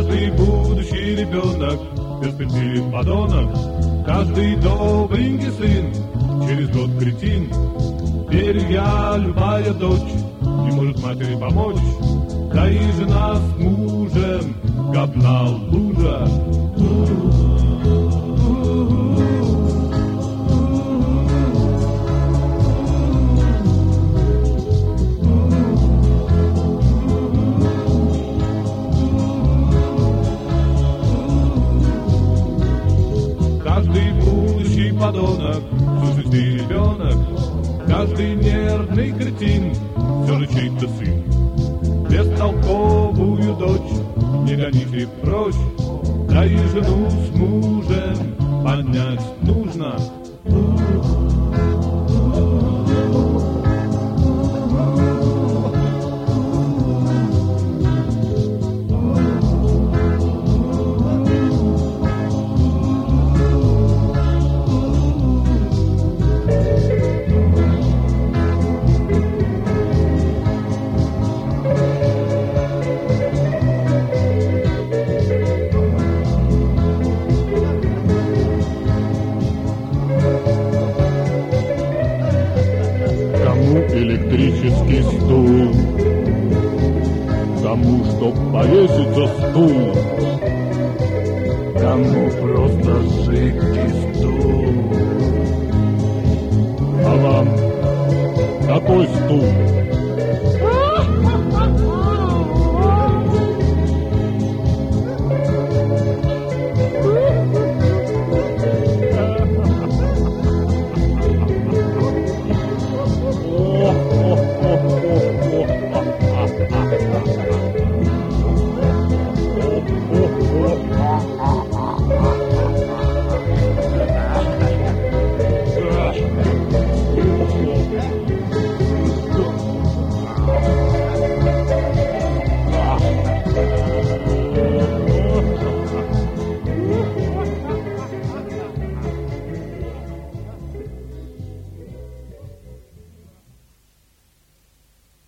Каждый будущий ребенок, перспектив подонок, каждый добренький сын, через год кретин. Теперь я, любая дочь, не может матери помочь, да и жена с мужем, говна лужа. Каждый будущий подонок, слушай ребенок, каждый нервный кретин, все же чей-то сын. Бестолковую дочь не гоните прочь, да и жену с мужем понять нужно. Электрический стул, тому, чтоб повесить за стул, кому просто жидкий